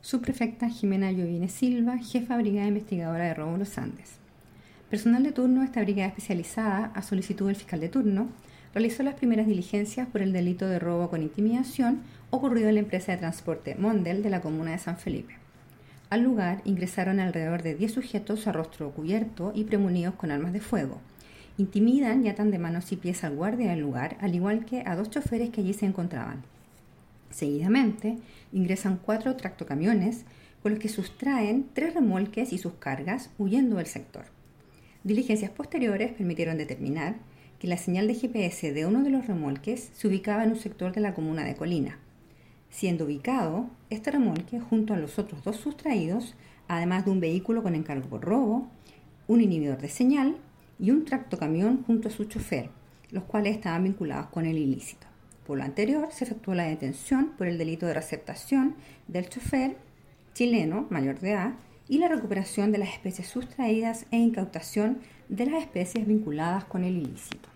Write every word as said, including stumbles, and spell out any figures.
Subprefecta Jimena Llovine Silva, jefa Brigada Investigadora de Robo Los Andes. Personal de turno de esta brigada especializada, a solicitud del fiscal de turno, realizó las primeras diligencias por el delito de robo con intimidación ocurrido en la empresa de transporte Mondel de la comuna de San Felipe. Al lugar ingresaron alrededor de diez sujetos a rostro cubierto y premunidos con armas de fuego. Intimidan y atan de manos y pies al guardia del lugar, al igual que a dos choferes que allí se encontraban. Seguidamente, ingresan cuatro tractocamiones con los que sustraen tres remolques y sus cargas, huyendo del sector. Diligencias posteriores permitieron determinar que la señal de G P S de uno de los remolques se ubicaba en un sector de la comuna de Colina, siendo ubicado este remolque junto a los otros dos sustraídos, además de un vehículo con encargo por robo, un inhibidor de señal y un tractocamión junto a su chofer, los cuales estaban vinculados con el ilícito. Por lo anterior, se efectuó la detención por el delito de receptación del chofer chileno mayor de edad y la recuperación de las especies sustraídas e incautación de las especies vinculadas con el ilícito.